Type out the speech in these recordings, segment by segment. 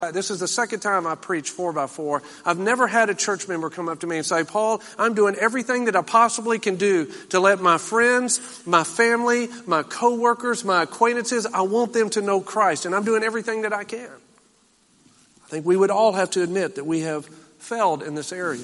This is the second time I preached 4x4. I've never had a church member come up to me and say, Paul, I'm doing everything that I possibly can do to let my friends, my family, my coworkers, my acquaintances, I want them to know Christ, and I'm doing everything that I can. I think we would all have to admit that we have failed in this area.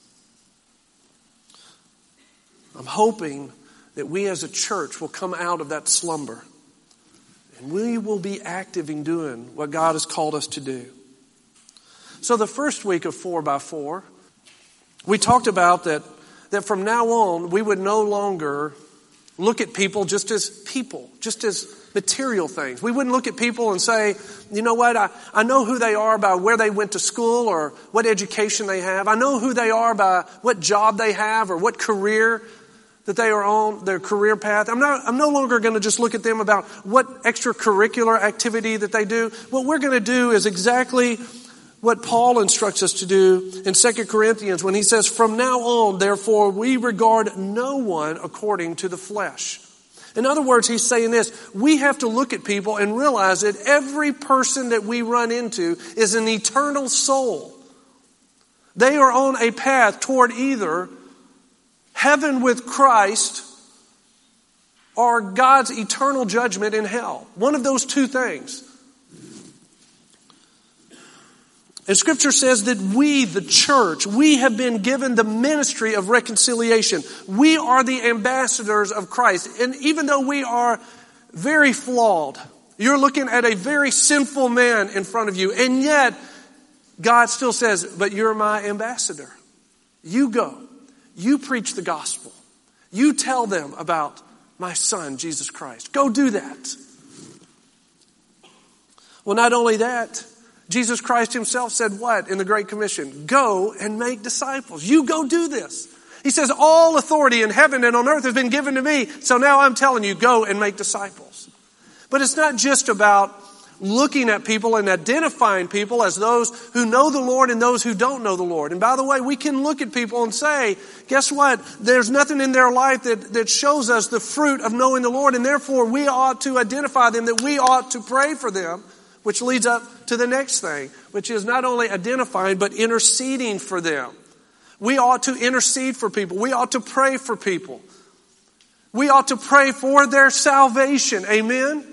I'm hoping that we as a church will come out of that slumber. And we will be active in doing what God has called us to do. So the first week of 4x4, we talked about that from now on, we would no longer look at people, just as material things. We wouldn't look at people and say, you know what, I know who they are by where they went to school or what education they have. I know who they are by what job they have or what career that they are on, their career path. I'm no longer going to just look at them about what extracurricular activity that they do. What we're going to do is exactly what Paul instructs us to do in 2 Corinthians when he says, from now on, therefore, we regard no one according to the flesh. In other words, he's saying this, we have to look at people and realize that every person that we run into is an eternal soul. They are on a path toward either heaven with Christ or God's eternal judgment in hell. One of those two things. And Scripture says that we, the church, we have been given the ministry of reconciliation. We are the ambassadors of Christ. And even though we are very flawed, you're looking at a very sinful man in front of you, and yet God still says, but you're my ambassador. You go. You preach the gospel. You tell them about my son, Jesus Christ. Go do that. Well, not only that, Jesus Christ himself said what in the Great Commission? Go and make disciples. You go do this. He says, all authority in heaven and on earth has been given to me. So now I'm telling you, go and make disciples. But it's not just about looking at people and identifying people as those who know the Lord and those who don't know the Lord. And by the way, we can look at people and say, guess what? There's nothing in their life that shows us the fruit of knowing the Lord, and therefore we ought to identify them, that we ought to pray for them, which leads up to the next thing, which is not only identifying, but interceding for them. We ought to intercede for people. We ought to pray for people. We ought to pray for their salvation. Amen?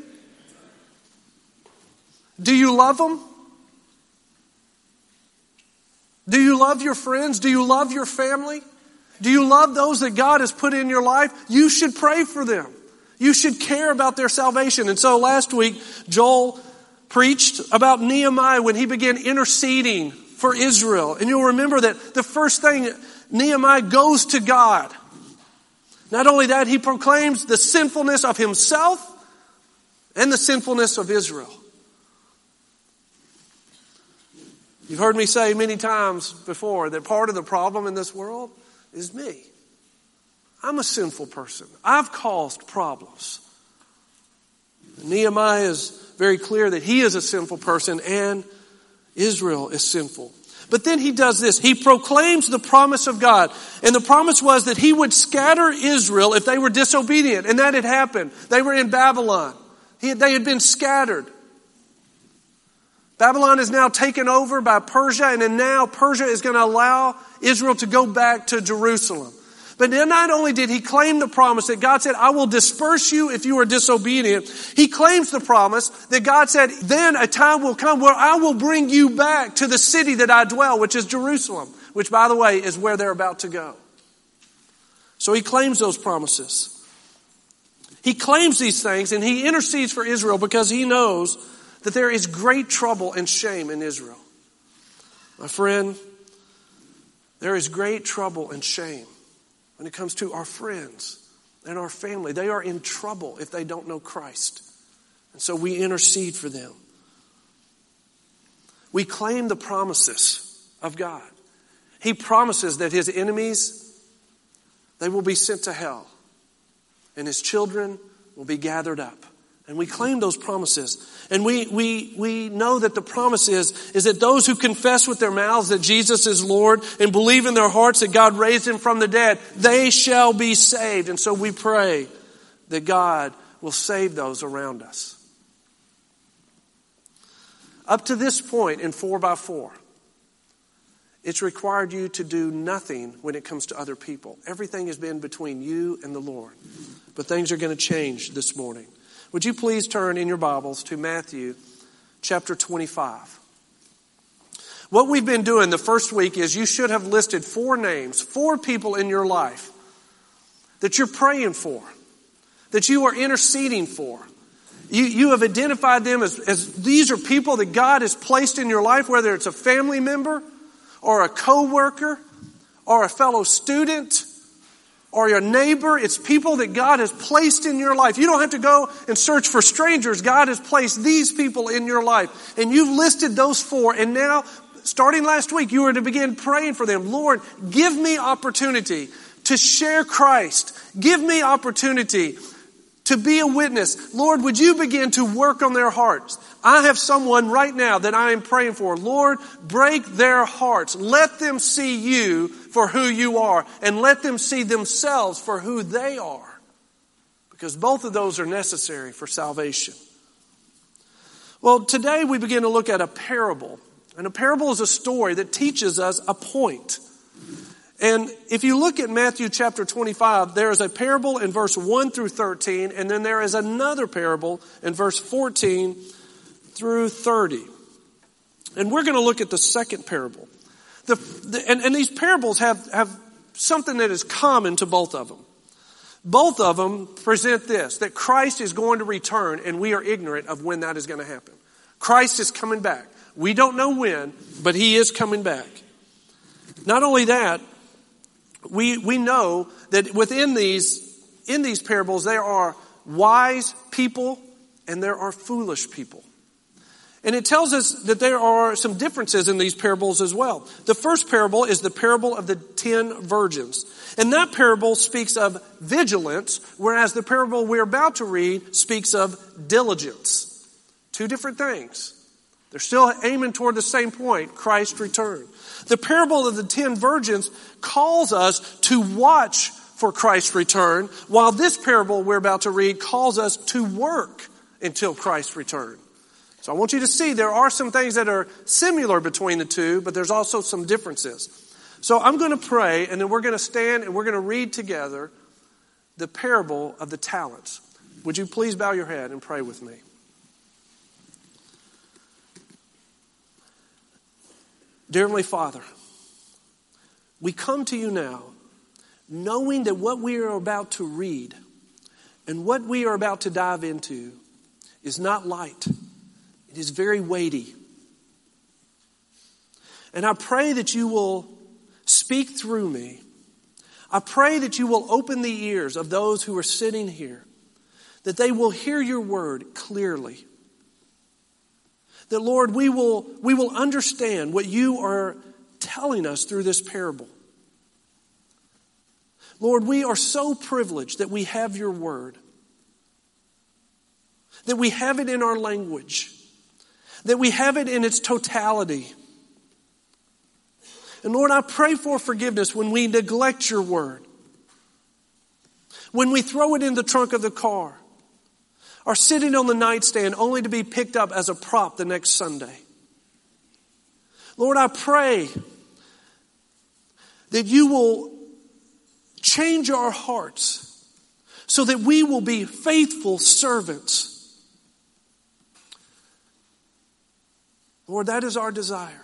Do you love them? Do you love your friends? Do you love your family? Do you love those that God has put in your life? You should pray for them. You should care about their salvation. And so last week, Joel preached about Nehemiah when he began interceding for Israel. And you'll remember that the first thing, Nehemiah goes to God. Not only that, he proclaims the sinfulness of himself and the sinfulness of Israel. You've heard me say many times before that part of the problem in this world is me. I'm a sinful person. I've caused problems. Nehemiah is very clear that he is a sinful person and Israel is sinful. But then he does this. He proclaims the promise of God. And the promise was that he would scatter Israel if they were disobedient. And that had happened. They were in Babylon. They had been scattered. Babylon is now taken over by Persia, and then now Persia is going to allow Israel to go back to Jerusalem. But then not only did he claim the promise that God said, I will disperse you if you are disobedient, he claims the promise that God said, then a time will come where I will bring you back to the city that I dwell, which is Jerusalem, which, by the way, is where they're about to go. So he claims those promises. He claims these things, and he intercedes for Israel because he knows that there is great trouble and shame in Israel. My friend, there is great trouble and shame when it comes to our friends and our family. They are in trouble if they don't know Christ. And so we intercede for them. We claim the promises of God. He promises that his enemies, they will be sent to hell. And his children will be gathered up. And we claim those promises. And we know that the promise is that those who confess with their mouths that Jesus is Lord and believe in their hearts that God raised him from the dead, they shall be saved. And so we pray that God will save those around us. Up to this point in 4x4, it's required you to do nothing when it comes to other people. Everything has been between you and the Lord. But things are going to change this morning. Would you please turn in your Bibles to Matthew chapter 25. What we've been doing the first week is you should have listed 4 names, 4 people in your life that you're praying for, that you are interceding for. You have identified them as these are people that God has placed in your life, whether it's a family member or a co-worker or a fellow student or your neighbor. It's people that God has placed in your life. You don't have to go and search for strangers. God has placed these people in your life. And you've listed those 4. And now, starting last week, you were to begin praying for them. Lord, give me opportunity to share Christ. Give me opportunity to be a witness. Lord, would you begin to work on their hearts? I have someone right now that I am praying for. Lord, break their hearts. Let them see you for who you are, and let them see themselves for who they are. Because both of those are necessary for salvation. Well, today we begin to look at a parable. And a parable is a story that teaches us a point. And if you look at Matthew chapter 25, there is a parable in verse 1 through 13, and then there is another parable in verse 14 through 30. And we're going to look at the second parable. And these parables have something that is common to both of them. Both of them present this, that Christ is going to return, and we are ignorant of when that is going to happen. Christ is coming back. We don't know when, but he is coming back. Not only that, we know that in these parables there are wise people and there are foolish people. And it tells us that there are some differences in these parables as well. The first parable is the parable of the 10 virgins. And that parable speaks of vigilance, whereas the parable we're about to read speaks of diligence. 2 different things. They're still aiming toward the same point, Christ's return. The parable of the 10 virgins calls us to watch for Christ's return, while this parable we're about to read calls us to work until Christ's return. So I want you to see there are some things that are similar between the two, but there's also some differences. So I'm going to pray, and then we're going to stand and we're going to read together the parable of the talents. Would you please bow your head and pray with me? Dear Heavenly Father, we come to you now knowing that what we are about to read and what we are about to dive into is not light. It is very weighty. And I pray that you will speak through me. I pray that you will open the ears of those who are sitting here, that they will hear your word clearly. That, Lord, we will understand what you are telling us through this parable. Lord, we are so privileged that we have your word, that we have it in our language, that we have it in its totality. And Lord, I pray for forgiveness when we neglect your word, when we throw it in the trunk of the car, or sitting on the nightstand only to be picked up as a prop the next Sunday. Lord, I pray that you will change our hearts so that we will be faithful servants. Lord, that is our desire.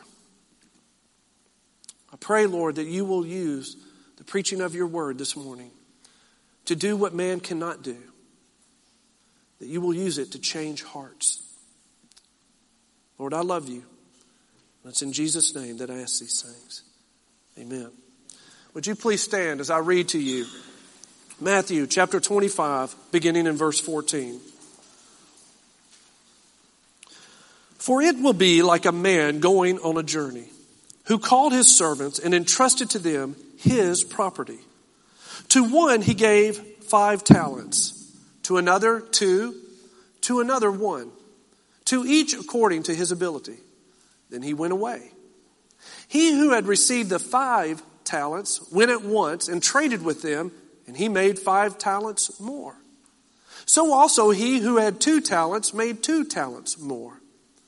I pray, Lord, that you will use the preaching of your word this morning to do what man cannot do. That you will use it to change hearts. Lord, I love you. It's in Jesus' name that I ask these things. Amen. Would you please stand as I read to you Matthew chapter 25, beginning in verse 14. For it will be like a man going on a journey, who called his servants and entrusted to them his property. To one he gave 5 talents. To another 2, to another 1, to each according to his ability. Then he went away. He who had received the 5 talents went at once and traded with them, and he made 5 talents more. So also he who had 2 talents made 2 talents more.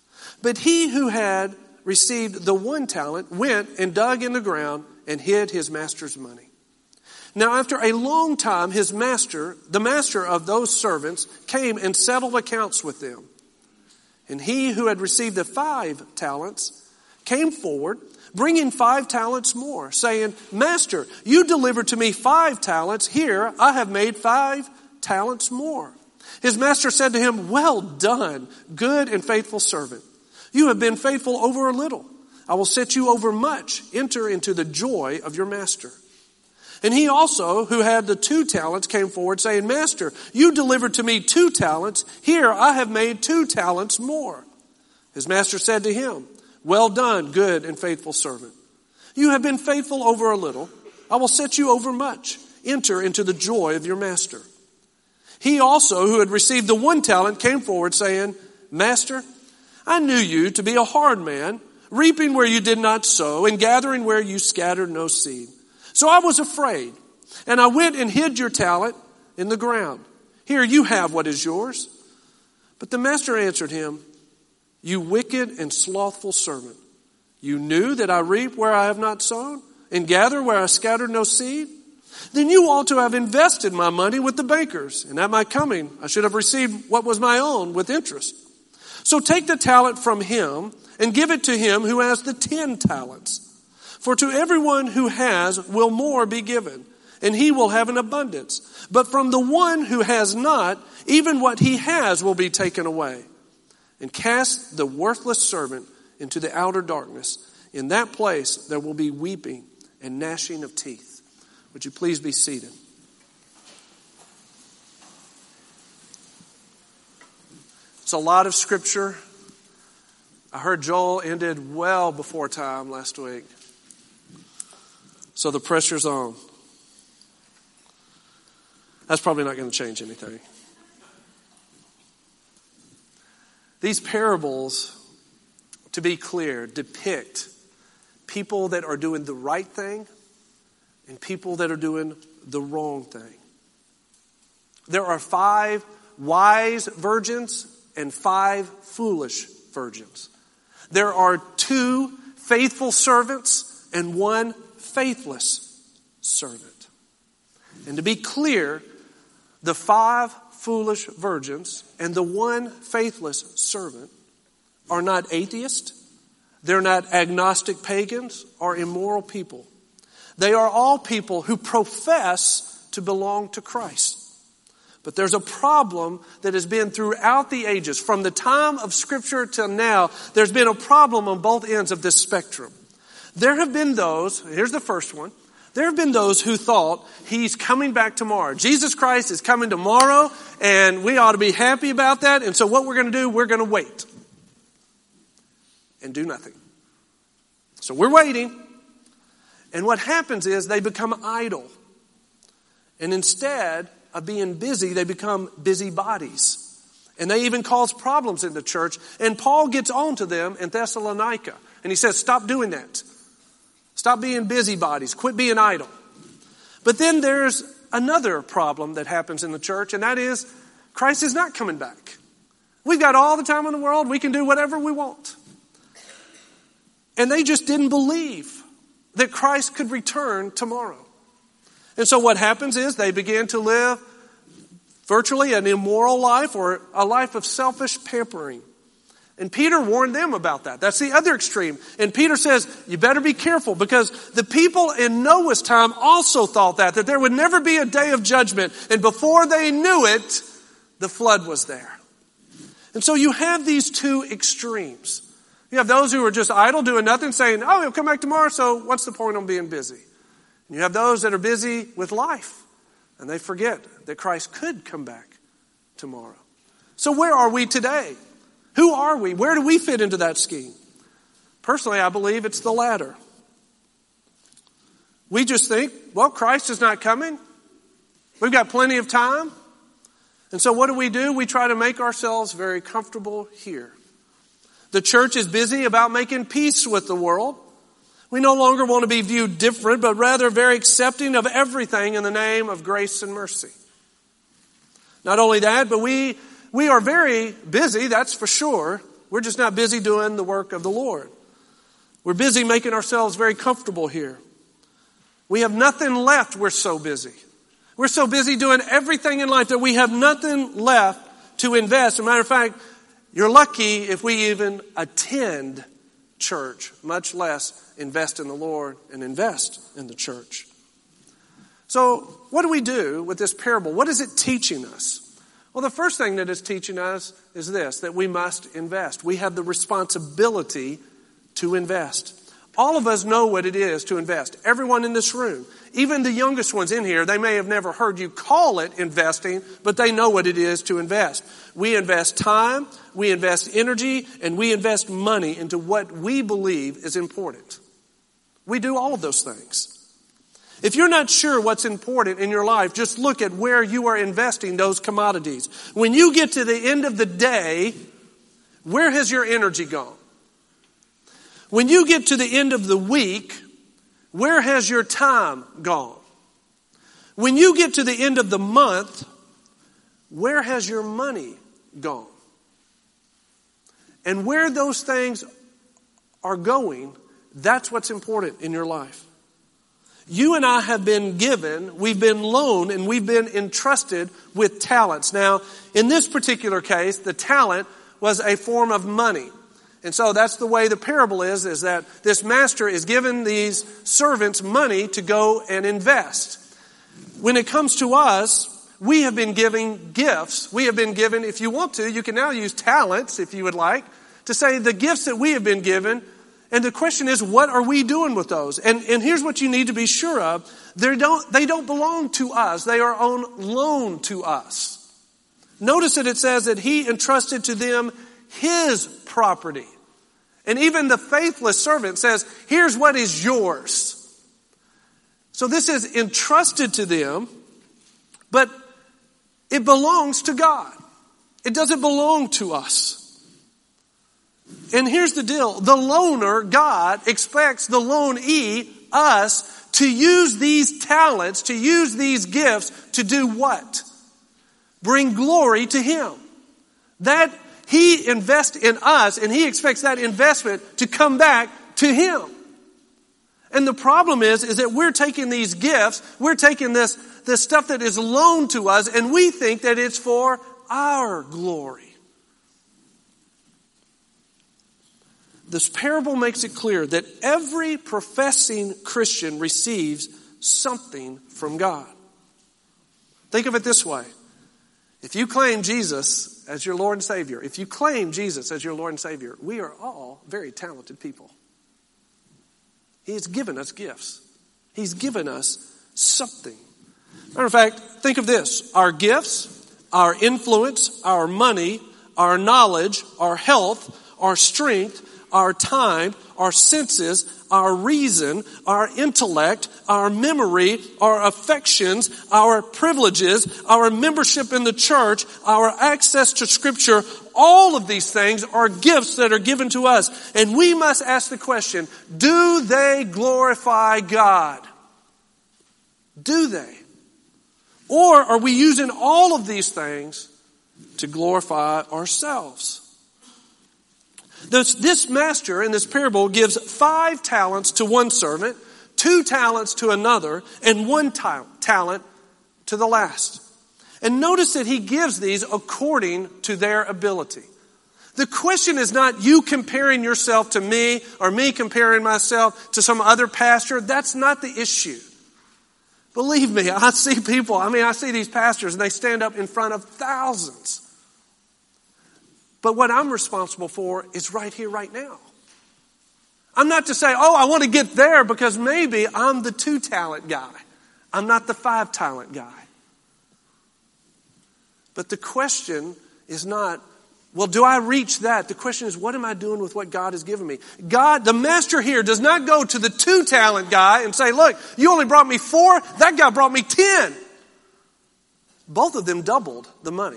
But he who had received the 1 talent went and dug in the ground and hid his master's money. Now after a long time, his master, the master of those servants, came and settled accounts with them. And he who had received the 5 talents came forward, bringing 5 talents more, saying, Master, you delivered to me 5 talents. Here I have made 5 talents more. His master said to him, Well done, good and faithful servant. You have been faithful over a little. I will set you over much. Enter into the joy of your master. And he also, who had the 2 talents, came forward saying, Master, you delivered to me 2 talents. Here I have made 2 talents more. His master said to him, Well done, good and faithful servant. You have been faithful over a little. I will set you over much. Enter into the joy of your master. He also, who had received the 1 talent, came forward saying, Master, I knew you to be a hard man, reaping where you did not sow and gathering where you scattered no seed. So I was afraid, and I went and hid your talent in the ground. Here you have what is yours. But the master answered him, You wicked and slothful servant. You knew that I reap where I have not sown and gather where I scattered no seed. Then you ought to have invested my money with the bankers, and at my coming I should have received what was my own with interest. So take the talent from him and give it to him who has the 10 talents. For to everyone who has will more be given, and he will have an abundance. But from the one who has not, even what he has will be taken away. And cast the worthless servant into the outer darkness. In that place there will be weeping and gnashing of teeth. Would you please be seated? It's a lot of scripture. I heard Joel ended well before time last week. So the pressure's on. That's probably not going to change anything. These parables, to be clear, depict people that are doing the right thing and people that are doing the wrong thing. There are 5 wise virgins and 5 foolish virgins. There are 2 faithful servants and 1 faithless servant. And to be clear, the 5 foolish virgins and the 1 faithless servant are not atheists. They're not agnostic pagans or immoral people. They are all people who profess to belong to Christ. But there's a problem that has been throughout the ages. From the time of Scripture till now, there's been a problem on both ends of this spectrum. There have been those, here's the first one. There have been those who thought he's coming back tomorrow. Jesus Christ is coming tomorrow, and we ought to be happy about that. And so what we're going to do, we're going to wait and do nothing. So we're waiting. And what happens is they become idle. And instead of being busy, they become busybodies. And they even cause problems in the church. And Paul gets on to them in Thessalonica. And he says, stop doing that. Stop being busybodies. Quit being idle. But then there's another problem that happens in the church, and that is Christ is not coming back. We've got all the time in the world. We can do whatever we want. And they just didn't believe that Christ could return tomorrow. And so what happens is they begin to live virtually an immoral life or a life of selfish pampering. And Peter warned them about that. That's the other extreme. And Peter says, you better be careful because the people in Noah's time also thought that there would never be a day of judgment. And before they knew it, the flood was there. And so you have these 2 extremes. You have those who are just idle, doing nothing, saying, oh, he'll come back tomorrow, so what's the point on being busy? And you have those that are busy with life, and they forget that Christ could come back tomorrow. So where are we today? Who are we? Where do we fit into that scheme? Personally, I believe it's the latter. We just think, well, Christ is not coming. We've got plenty of time. And so what do? We try to make ourselves very comfortable here. The church is busy about making peace with the world. We no longer want to be viewed different, but rather very accepting of everything in the name of grace and mercy. Not only that, but we are very busy, that's for sure, We're just not busy doing the work of the Lord. We're busy making ourselves very comfortable here. We have nothing left. We're so busy. We're so busy doing everything in life that we have nothing left to invest. As a matter of fact, you're lucky if we even attend church, much less invest in the Lord and invest in the church. So what do we do with this parable? What is it teaching us? Well, the first thing that it's teaching us is this, that we must invest. We have the responsibility to invest. All of us know what it is to invest. Everyone in this room, even the youngest ones in here, they may have never heard you call it investing, but they know what it is to invest. We invest time, we invest energy, and we invest money into what we believe is important. We do all of those things. If you're not sure what's important in your life, just look at where you are investing those commodities. When you get to the end of the day, where has your energy gone? When you get to the end of the week, where has your time gone? When you get to the end of the month, where has your money gone? And where those things are going, that's what's important in your life. You and I have been given, we've been loaned, and we've been entrusted with talents. Now, in this particular case, the talent was a form of money. And so that's the way the parable is that this master is giving these servants money to go and invest. When it comes to us, we have been giving gifts. We have been given, if you want to, you can now use talents, if you would like, to say the gifts that we have been given. And the question is, what are we doing with those? And here's what you need to be sure of. They don't belong to us. They are on loan to us. Notice that it says that he entrusted to them his property. And even the faithless servant says, here's what is yours. So this is entrusted to them, but it belongs to God. It doesn't belong to us. And here's the deal. The loaner, God, expects the loanee, us, to use these talents, to use these gifts to do what? Bring glory to Him. That He invests in us, and He expects that investment to come back to Him. And the problem is that we're taking these gifts, we're taking this stuff that is loaned to us, and we think that it's for our glory. This parable makes it clear that every professing Christian receives something from God. Think of it this way. If you claim Jesus as your Lord and Savior, we are all very talented people. He has given us gifts. He's given us something. Matter of fact, think of this. Our gifts, our influence, our money, our knowledge, our health, our strength, our time, our senses, our reason, our intellect, our memory, our affections, our privileges, our membership in the church, our access to Scripture, all of these things are gifts that are given to us. And we must ask the question, do they glorify God? Do they? Or are we using all of these things to glorify ourselves? This master in this parable gives 5 talents to one servant, 2 talents to another, and 1 talent to the last. And notice that he gives these according to their ability. The question is not you comparing yourself to me or me comparing myself to some other pastor. That's not the issue. Believe me, I see these pastors and they stand up in front of thousands. But what I'm responsible for is right here, right now. I'm not to say, I want to get there because maybe I'm the 2 talent guy. I'm not the 5 talent guy. But the question is not, do I reach that? The question is, what am I doing with what God has given me? God, the master here, does not go to the 2 talent guy and say, look, you only brought me 4, that guy brought me 10. Both of them doubled the money.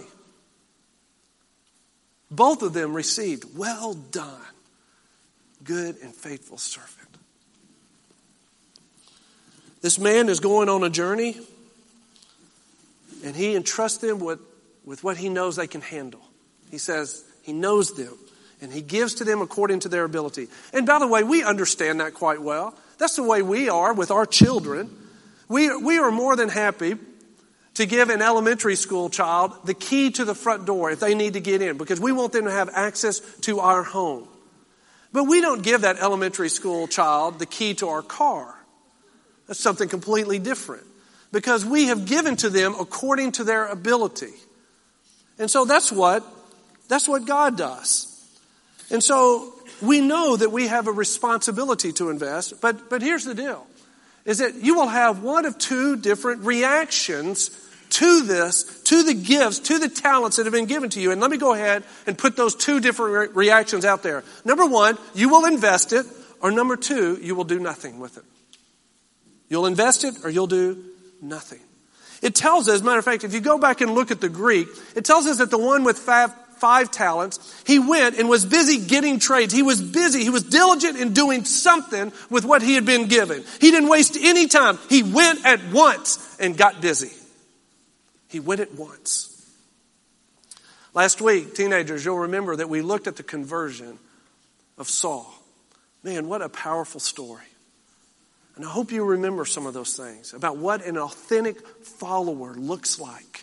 Both of them received, well done, good and faithful servant. This man is going on a journey, and he entrusts them with what he knows they can handle. He says he knows them. And he gives to them according to their ability. And by the way, we understand that quite well. That's the way we are with our children. We are more than happy to give an elementary school child the key to the front door if they need to get in, because we want them to have access to our home. But we don't give that elementary school child the key to our car. That's something completely different, because we have given to them according to their ability. And so that's what God does. And so we know that we have a responsibility to invest, but here's the deal, is that you will have one of two different reactions to this, to the gifts, to the talents that have been given to you. And let me go ahead and put those two different reactions out there. Number one, you will invest it, or number two, you will do nothing with it. You'll invest it or you'll do nothing. It tells us, as a matter of fact, if you go back and look at the Greek, it tells us that the one with five talents, he went and was busy getting trades. He was busy. He was diligent in doing something with what he had been given. He didn't waste any time. He went at once and got busy. He went at once. Last week, teenagers, you'll remember that we looked at the conversion of Saul. Man, what a powerful story. And I hope you remember some of those things about what an authentic follower looks like.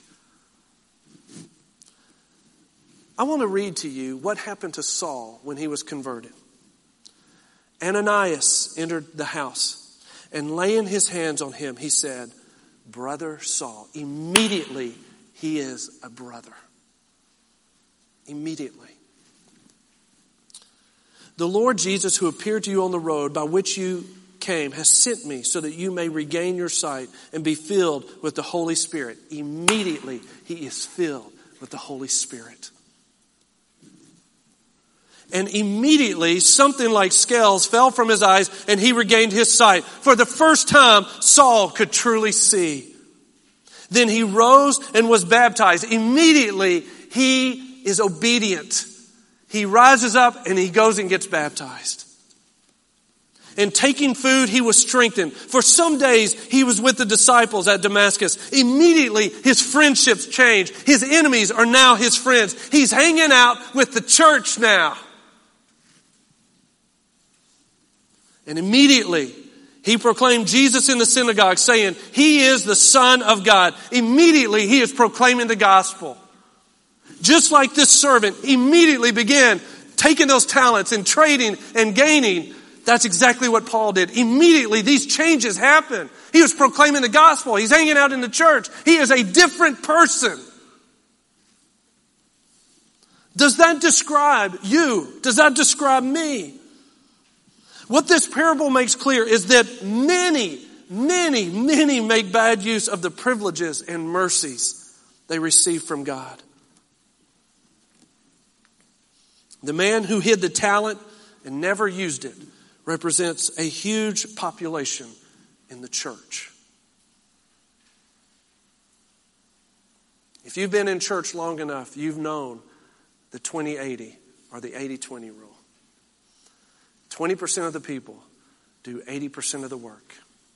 I want to read to you what happened to Saul when he was converted. Ananias entered the house, and laying his hands on him, he said, "Brother Saul." Immediately, he is a brother. Immediately. "The Lord Jesus, who appeared to you on the road by which you came, has sent me so that you may regain your sight and be filled with the Holy Spirit." Immediately, he is filled with the Holy Spirit. And immediately, something like scales fell from his eyes and he regained his sight. For the first time, Saul could truly see. Then he rose and was baptized. Immediately, he is obedient. He rises up and he goes and gets baptized. And taking food, he was strengthened. For some days, he was with the disciples at Damascus. Immediately, his friendships change. His enemies are now his friends. He's hanging out with the church now. And immediately, he proclaimed Jesus in the synagogue, saying, "He is the Son of God." Immediately, he is proclaiming the gospel. Just like this servant immediately began taking those talents and trading and gaining. That's exactly what Paul did. Immediately, these changes happen. He was proclaiming the gospel. He's hanging out in the church. He is a different person. Does that describe you? Does that describe me? What this parable makes clear is that many make bad use of the privileges and mercies they receive from God. The man who hid the talent and never used it represents a huge population in the church. If you've been in church long enough, you've known the 20-80 or the 80-20 rule. 20% of the people do 80% of the work.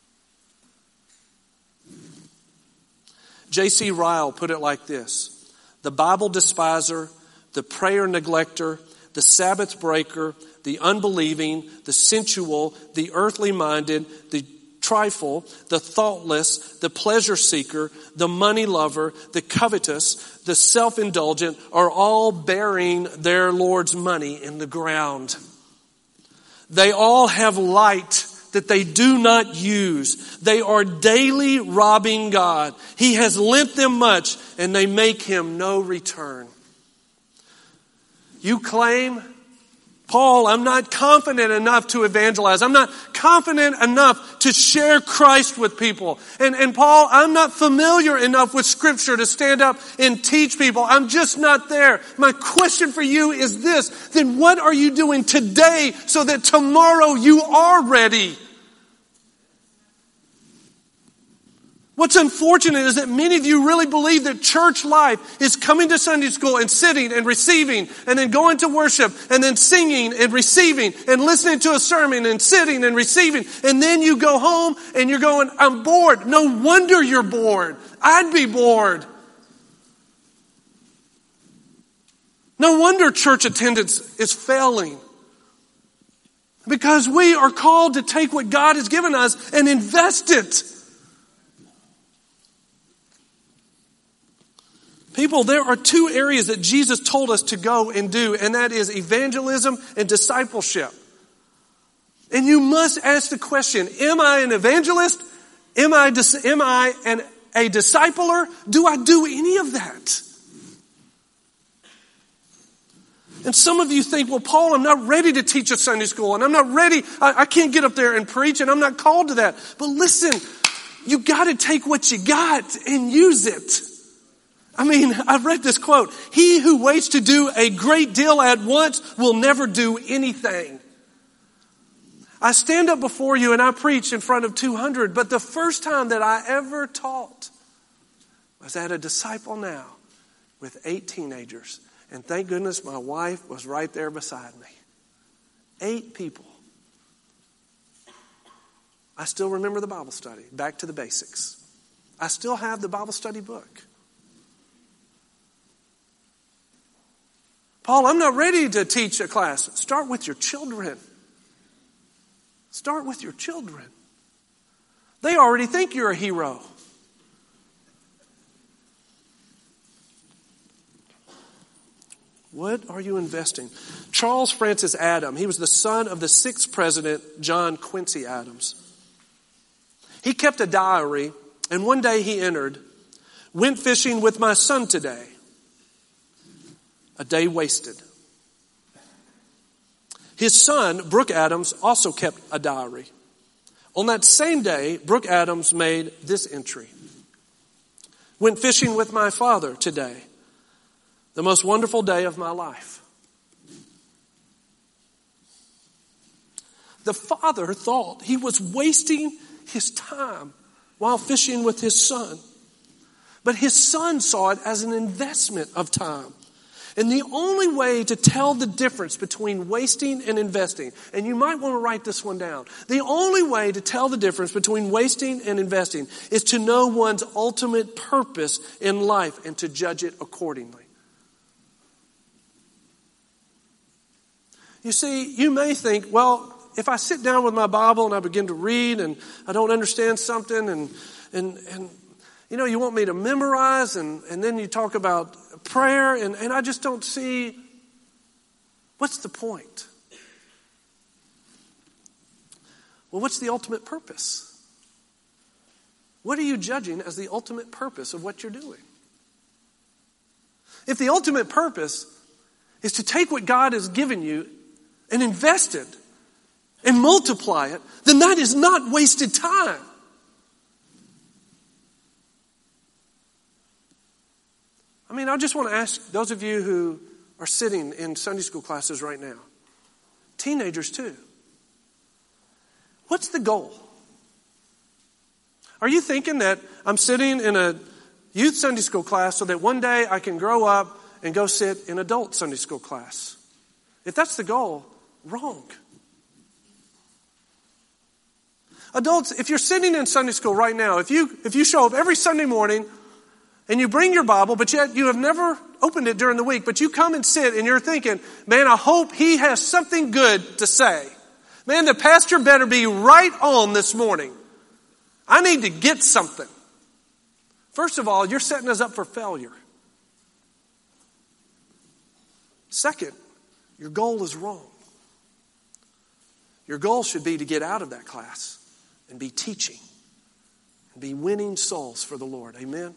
J.C. Ryle put it like this: the Bible despiser, the prayer neglector, the Sabbath breaker, the unbelieving, the sensual, the earthly minded, the trifle, the thoughtless, the pleasure seeker, the money lover, the covetous, the self-indulgent are all burying their Lord's money in the ground. They all have light that they do not use. They are daily robbing God. He has lent them much and they make him no return. You claim, "Paul, I'm not confident enough to evangelize. I'm not confident enough to share Christ with people. And Paul, I'm not familiar enough with Scripture to stand up and teach people. I'm just not there." My question for you is this: then what are you doing today so that tomorrow you are ready? What's unfortunate is that many of you really believe that church life is coming to Sunday school and sitting and receiving and then going to worship and then singing and receiving and listening to a sermon and sitting and receiving. And then you go home and you're going, "I'm bored." No wonder you're bored. I'd be bored. No wonder church attendance is failing. Because we are called to take what God has given us and invest it. People, there are two areas that Jesus told us to go and do, and that is evangelism and discipleship. And you must ask the question, am I an evangelist? Am I a discipler? Do I do any of that? And some of you think, well, Paul, I'm not ready to teach a Sunday school, and I'm not ready, I can't get up there and preach, and I'm not called to that. But listen, you got to take what you got and use it. I mean, I've read this quote, he who waits to do a great deal at once will never do anything. I stand up before you and I preach in front of 200, but the first time that I ever taught was at a Disciple Now with 8 teenagers. And thank goodness my wife was right there beside me. 8 people. I still remember the Bible study, back to the basics. I still have the Bible study book. Paul, I'm not ready to teach a class. Start with your children. Start with your children. They already think you're a hero. What are you investing? Charles Francis Adams, he was the son of the 6th president, John Quincy Adams. He kept a diary, and one day he entered, went fishing with my son today. A day wasted. His son, Brooke Adams, also kept a diary. On that same day, Brooke Adams made this entry. Went fishing with my father today. The most wonderful day of my life. The father thought he was wasting his time while fishing with his son. But his son saw it as an investment of time. And the only way to tell the difference between wasting and investing, and you might want to write this one down, the only way to tell the difference between wasting and investing is to know one's ultimate purpose in life and to judge it accordingly. You see, you may think, well, if I sit down with my Bible and I begin to read and I don't understand something and you know, you want me to memorize and then you talk about prayer and I just don't see, what's the point? Well, what's the ultimate purpose? What are you judging as the ultimate purpose of what you're doing? If the ultimate purpose is to take what God has given you and invest it and multiply it, then that is not wasted time. I mean, I just want to ask those of you who are sitting in Sunday school classes right now, teenagers too, what's the goal? Are you thinking that I'm sitting in a youth Sunday school class so that one day I can grow up and go sit in adult Sunday school class? If that's the goal, wrong. Adults, if you're sitting in Sunday school right now, if you show up every Sunday morning and you bring your Bible, but yet you have never opened it during the week, but you come and sit and you're thinking, man, I hope he has something good to say. Man, the pastor better be right on this morning. I need to get something. First of all, you're setting us up for failure. Second, your goal is wrong. Your goal should be to get out of that class and be teaching and be winning souls for the Lord. Amen?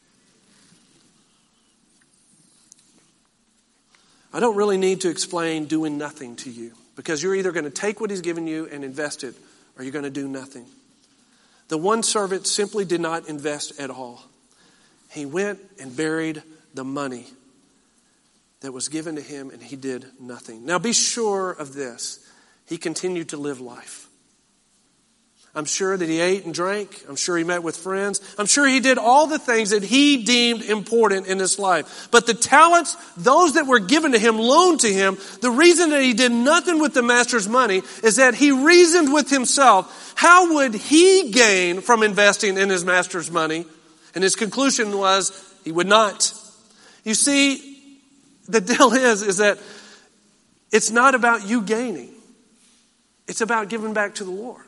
I don't really need to explain doing nothing to you because you're either going to take what he's given you and invest it or you're going to do nothing. The one servant simply did not invest at all. He went and buried the money that was given to him and he did nothing. Now be sure of this. He continued to live life. I'm sure that he ate and drank. I'm sure he met with friends. I'm sure he did all the things that he deemed important in his life. But the talents, those that were given to him, loaned to him, the reason that he did nothing with the master's money is that he reasoned with himself, how would he gain from investing in his master's money? And his conclusion was, he would not. You see, the deal is that it's not about you gaining. It's about giving back to the Lord.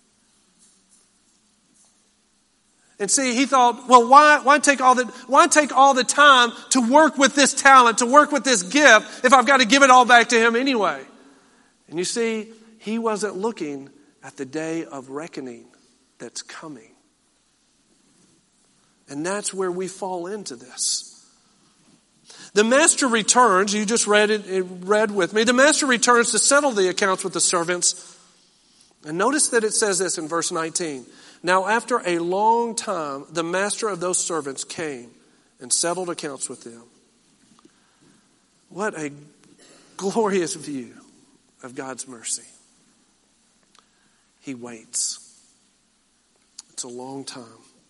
And see, he thought, well, why take all the time to work with this talent, to work with this gift, if I've got to give it all back to him anyway? And you see, he wasn't looking at the day of reckoning that's coming. And that's where we fall into this. The master returns, you just read with me, the master returns to settle the accounts with the servants. And notice that it says this in verse 19. Now after a long time, the master of those servants came and settled accounts with them. What a glorious view of God's mercy. He waits. It's a long time.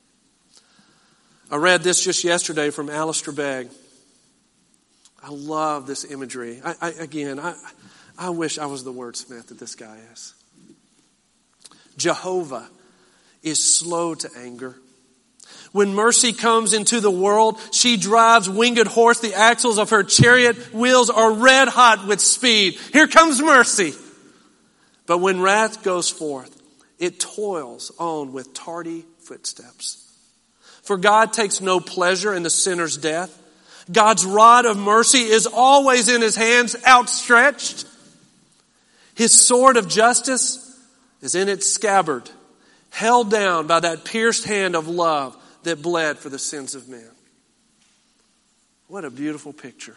I read this just yesterday from Alistair Begg. I love this imagery. I wish I was the wordsmith that this guy is. Jehovah is slow to anger. When mercy comes into the world, she drives winged horse. The axles of her chariot wheels are red hot with speed. Here comes mercy. But when wrath goes forth, it toils on with tardy footsteps. For God takes no pleasure in the sinner's death. God's rod of mercy is always in his hands outstretched. His sword of justice is in its scabbard, held down by that pierced hand of love that bled for the sins of men. What a beautiful picture.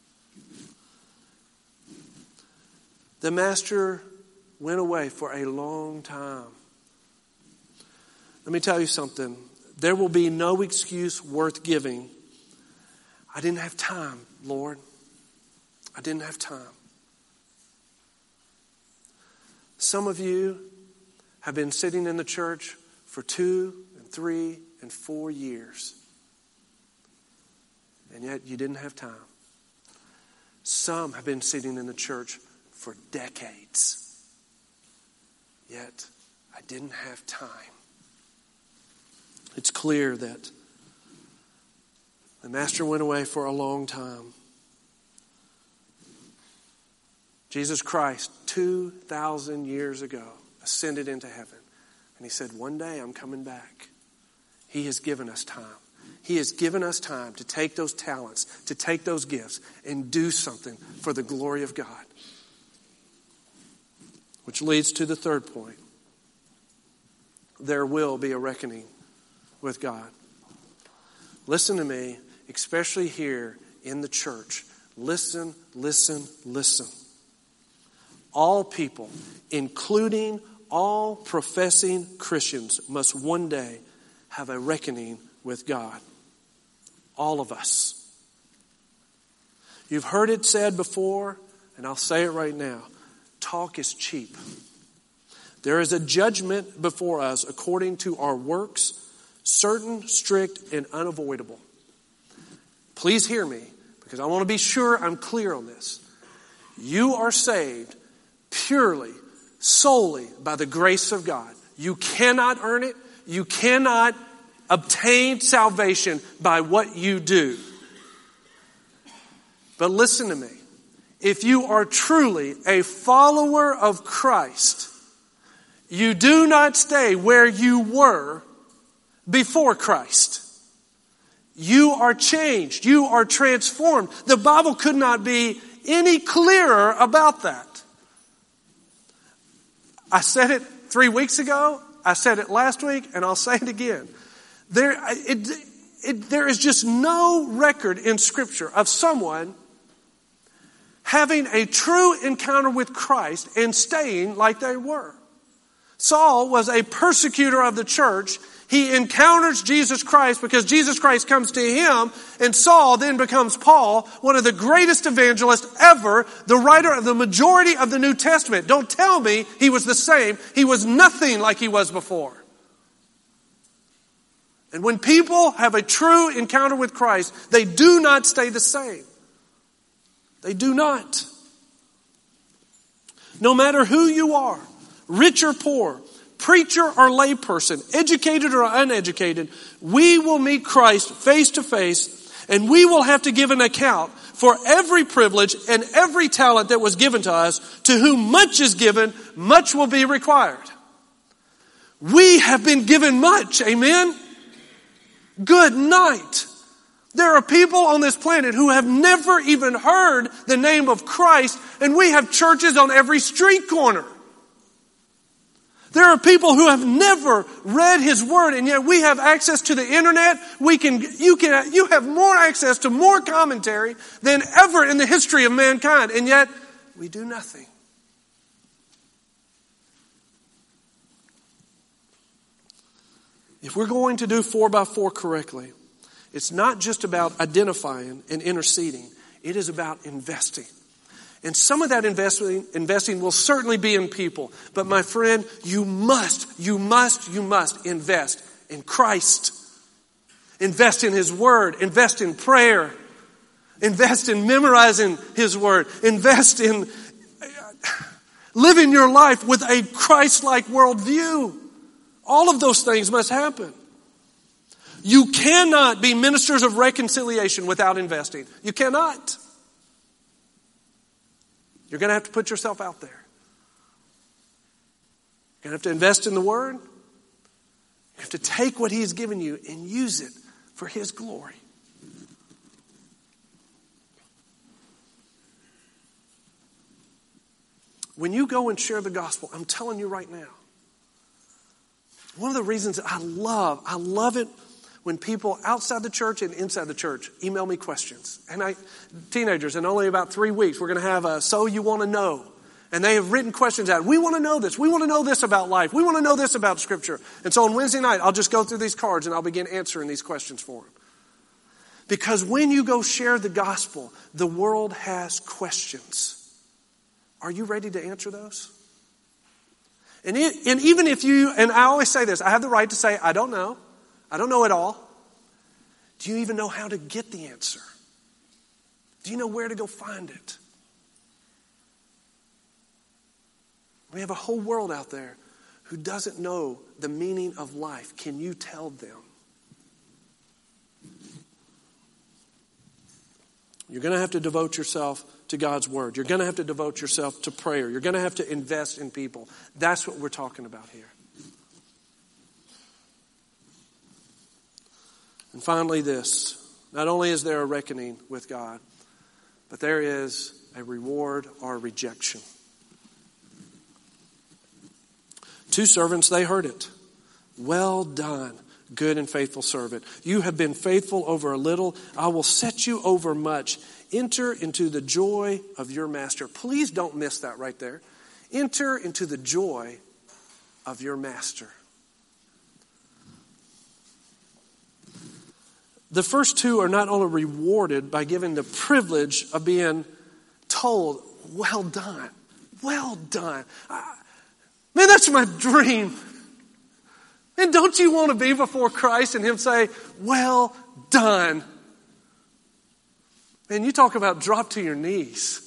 The master went away for a long time. Let me tell you something. There will be no excuse worth giving. I didn't have time, Lord. I didn't have time. Some of you have been sitting in the church for 2 and 3 and 4 years. And yet you didn't have time. Some have been sitting in the church for decades. Yet I didn't have time. It's clear that the master went away for a long time. Jesus Christ, 2,000 years ago, ascended into heaven. And he said, one day I'm coming back. He has given us time. He has given us time to take those talents, to take those gifts, and do something for the glory of God. Which leads to the third point. There will be a reckoning with God. Listen to me, especially here in the church. Listen, listen, listen. All people, including all professing Christians, must one day have a reckoning with God. All of us. You've heard it said before, and I'll say it right now. Talk is cheap. There is a judgment before us according to our works, certain, strict, and unavoidable. Please hear me, because I want to be sure I'm clear on this. You are saved purely, solely by the grace of God. You cannot earn it. You cannot obtain salvation by what you do. But listen to me. If you are truly a follower of Christ, you do not stay where you were before Christ. You are changed. You are transformed. The Bible could not be any clearer about that. I said it 3 weeks ago. I said it last week, and I'll say it again. There is just no record in Scripture of someone having a true encounter with Christ and staying like they were. Saul was a persecutor of the church. He encounters Jesus Christ because Jesus Christ comes to him, and Saul then becomes Paul, one of the greatest evangelists ever, the writer of the majority of the New Testament. Don't tell me he was the same. He was nothing like he was before. And when people have a true encounter with Christ, they do not stay the same. They do not. No matter who you are, rich or poor, preacher or layperson, educated or uneducated, we will meet Christ face to face, and we will have to give an account for every privilege and every talent that was given to us. To whom much is given, much will be required. We have been given much. Amen? Good night. There are people on this planet who have never even heard the name of Christ, and we have churches on every street corner. There are people who have never read His Word, and yet we have access to the internet. You have more access to more commentary than ever in the history of mankind, and yet we do nothing. If we're going to do 4x4 correctly, it's not just about identifying and interceding. It is about investing. And some of that investing will certainly be in people. But my friend, you must invest in Christ. Invest in His Word. Invest in prayer. Invest in memorizing His Word. Invest in living your life with a Christ-like worldview. All of those things must happen. You cannot be ministers of reconciliation without investing. You cannot. You're going to have to put yourself out there. You're going to have to invest in the Word. You have to take what He's given you and use it for His glory. When you go and share the gospel, I'm telling you right now, one of the reasons I love it when people outside the church and inside the church email me questions. And teenagers, in only about 3 weeks, we're going to have a So You Want to Know. And they have written questions out. We want to know this. We want to know this about life. We want to know this about Scripture. And so on Wednesday night, I'll just go through these cards and I'll begin answering these questions for them. Because when you go share the gospel, the world has questions. Are you ready to answer those? And even if you, and I always say this, I have the right to say, I don't know. I don't know it all. Do you even know how to get the answer? Do you know where to go find it? We have a whole world out there who doesn't know the meaning of life. Can you tell them? You're going to have to devote yourself to God's Word. You're going to have to devote yourself to prayer. You're going to have to invest in people. That's what we're talking about here. And finally this, not only is there a reckoning with God, but there is a reward or a rejection. 2 servants, they heard it. Well done, good and faithful servant. You have been faithful over a little. I will set you over much. Enter into the joy of your master. Please don't miss that right there. Enter into the joy of your master. The first two are not only rewarded by given the privilege of being told, well done, well done. Man, that's my dream. And don't you want to be before Christ and Him say, well done? Man, you talk about drop to your knees.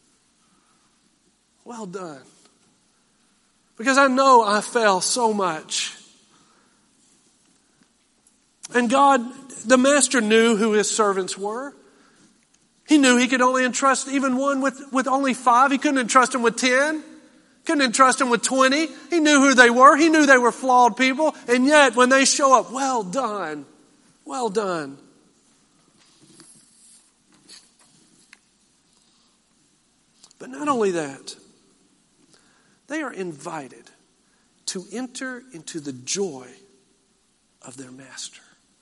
Well done. Because I know I fell so much. And God, the master, knew who his servants were. He knew he could only entrust even one with only 5. He couldn't entrust them with 10. Couldn't entrust them with 20. He knew who they were. He knew they were flawed people. And yet, when they show up, well done. Well done. But not only that, they are invited to enter into the joy of their master.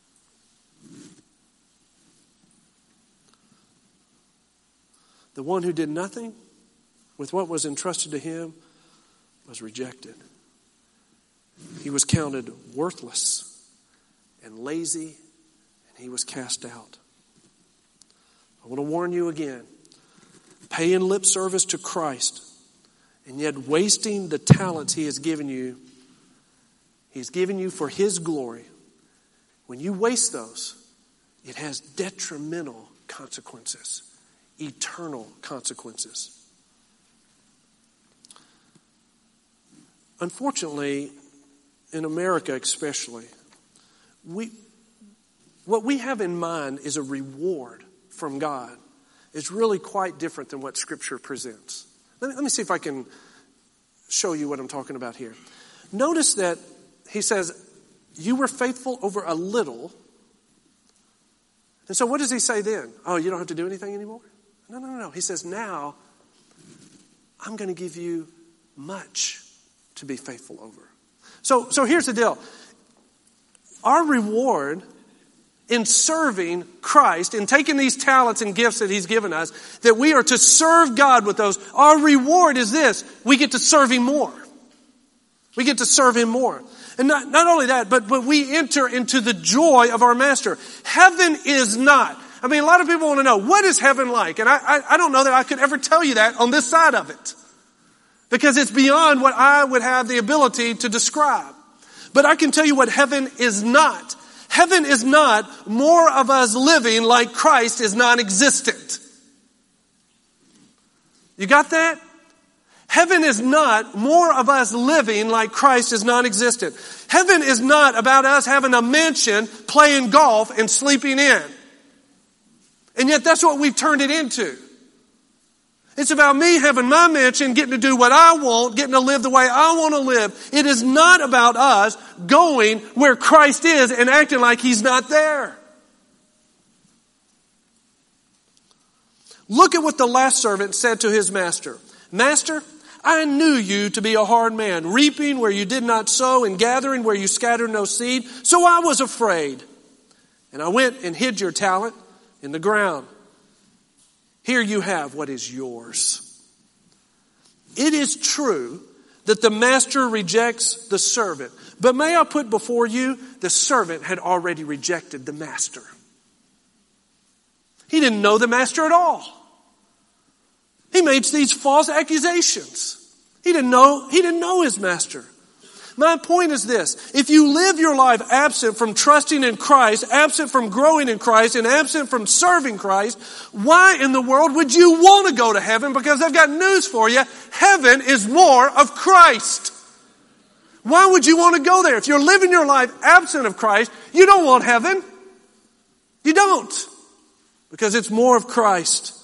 The one who did nothing with what was entrusted to him was rejected. He was counted worthless and lazy, and he was cast out. I want to warn you again. Paying lip service to Christ and yet wasting the talents He has given you. He's given you for His glory. When you waste those, it has detrimental consequences. Eternal consequences. Unfortunately, in America especially, what we have in mind is a reward from God. is really quite different than what Scripture presents. Let me see if I can show you what I'm talking about here. Notice that he says, you were faithful over a little. And so what does he say then? Oh, you don't have to do anything anymore? No. He says, now I'm going to give you much to be faithful over. So here's the deal. Our reward in serving Christ, in taking these talents and gifts that He's given us, that we are to serve God with those, our reward is this: we get to serve Him more. We get to serve Him more. And not only that, but we enter into the joy of our Master. Heaven is not. I mean, a lot of people want to know, what is heaven like? And I don't know that I could ever tell you that on this side of it. Because it's beyond what I would have the ability to describe. But I can tell you what heaven is not. Heaven is not more of us living like Christ is non-existent. You got that? Heaven is not more of us living like Christ is non-existent. Heaven is not about us having a mansion, playing golf, and sleeping in. And yet that's what we've turned it into. It's about me having my mansion, getting to do what I want, getting to live the way I want to live. It is not about us going where Christ is and acting like He's not there. Look at what the last servant said to his master. Master, I knew you to be a hard man, reaping where you did not sow and gathering where you scattered no seed. So I was afraid. And I went and hid your talent in the ground. Here you have what is yours. It is true that the master rejects the servant. But may I put before you, the servant had already rejected the master. He didn't know the master at all. He made these false accusations. He didn't know his master. My point is this: if you live your life absent from trusting in Christ, absent from growing in Christ, and absent from serving Christ, why in the world would you want to go to heaven? Because I've got news for you. Heaven is more of Christ. Why would you want to go there? If you're living your life absent of Christ, you don't want heaven. You don't. Because it's more of Christ.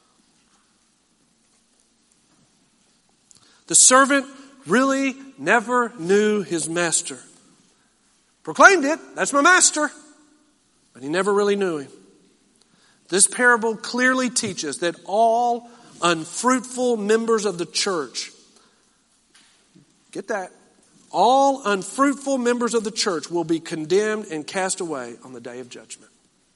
The servant really never knew his master. Proclaimed it, that's my master. But he never really knew him. This parable clearly teaches that all unfruitful members of the church, get that, all unfruitful members of the church will be condemned and cast away on the day of judgment.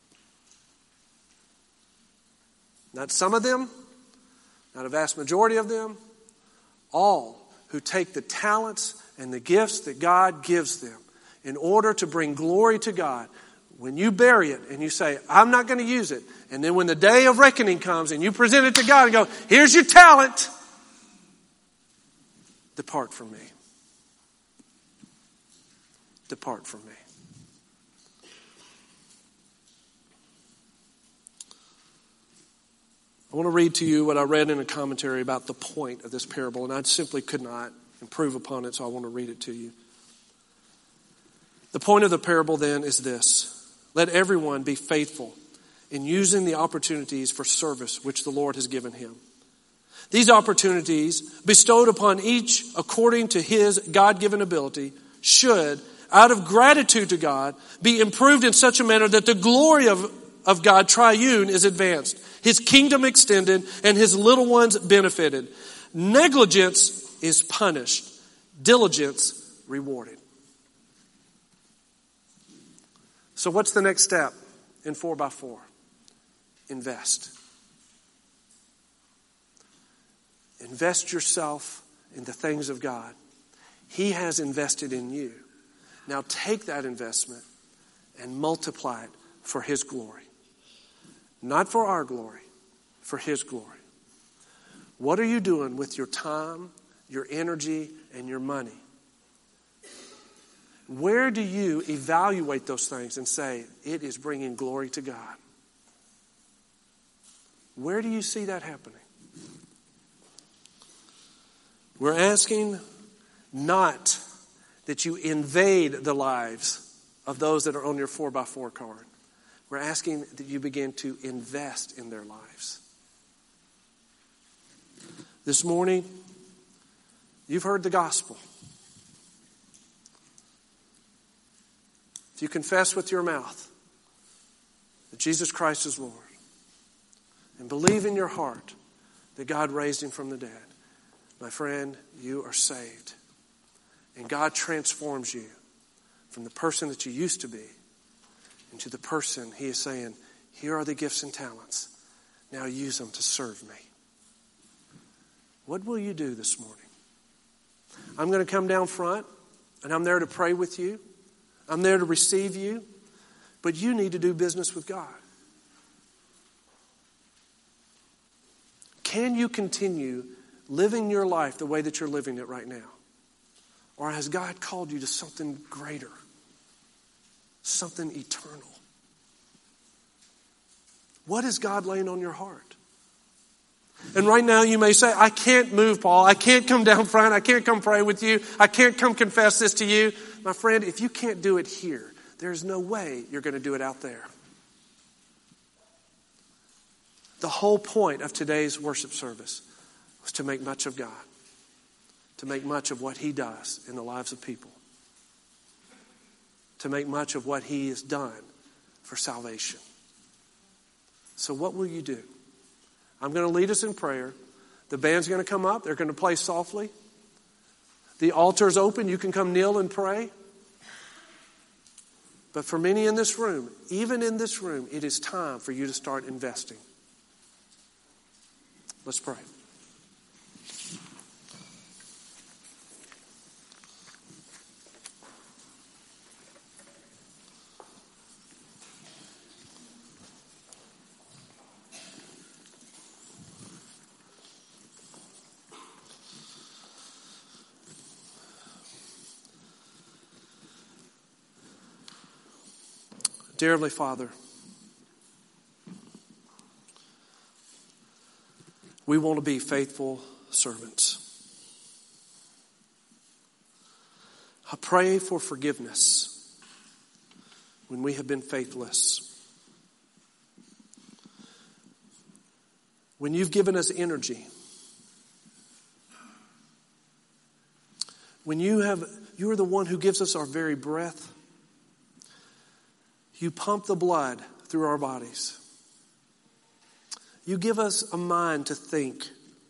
Not some of them, not a vast majority of them, all who take the talents and the gifts that God gives them in order to bring glory to God. When you bury it and you say, I'm not going to use it, and then when the day of reckoning comes and you present it to God and go, here's your talent, depart from me. Depart from me. I want to read to you what I read in a commentary about the point of this parable, and I simply could not improve upon it, so I want to read it to you. The point of the parable then is this: let everyone be faithful in using the opportunities for service which the Lord has given him. These opportunities, bestowed upon each according to his God-given ability, should, out of gratitude to God, be improved in such a manner that the glory of God triune is advanced, His kingdom extended, and His little ones benefited. Negligence is punished, diligence rewarded. So what's the next step in 4x4? Invest. Invest yourself in the things of God. He has invested in you. Now take that investment and multiply it for His glory. Not for our glory, for His glory. What are you doing with your time, your energy, and your money? Where do you evaluate those things and say, it is bringing glory to God? Where do you see that happening? We're asking not that you invade the lives of those that are on your 4x4 card. We're asking that you begin to invest in their lives. This morning, you've heard the gospel. If you confess with your mouth that Jesus Christ is Lord and believe in your heart that God raised him from the dead, my friend, you are saved. And God transforms you from the person that you used to be into the person he is saying, here are the gifts and talents. Now use them to serve me. What will you do this morning? I'm going to come down front, and I'm there to pray with you. I'm there to receive you. But you need to do business with God. Can you continue living your life the way that you're living it right now? Or has God called you to something greater? Something eternal? What is God laying on your heart? And right now you may say, I can't move, Paul. I can't come down front. I can't come pray with you. I can't come confess this to you. My friend, if you can't do it here, there's no way you're going to do it out there. The whole point of today's worship service was to make much of God, to make much of what he does in the lives of people, to make much of what he has done for salvation. So what will you do? I'm going to lead us in prayer. The band's going to come up. They're going to play softly. The altar's open. You can come kneel and pray. But for many in this room, even in this room, it is time for you to start investing. Let's pray. Dear Heavenly Father, we want to be faithful servants. I pray for forgiveness when we have been faithless. When you've given us energy. When you are the one who gives us our very breath. You pump the blood through our bodies. You give us a mind to think.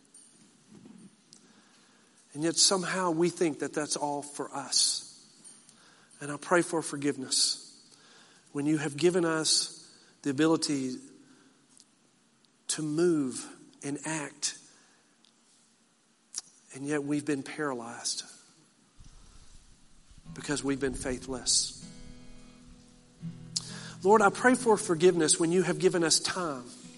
And yet somehow we think that that's all for us. And I pray for forgiveness. When you have given us the ability to move and act, and yet we've been paralyzed because we've been faithless. Lord, I pray for forgiveness when you have given us time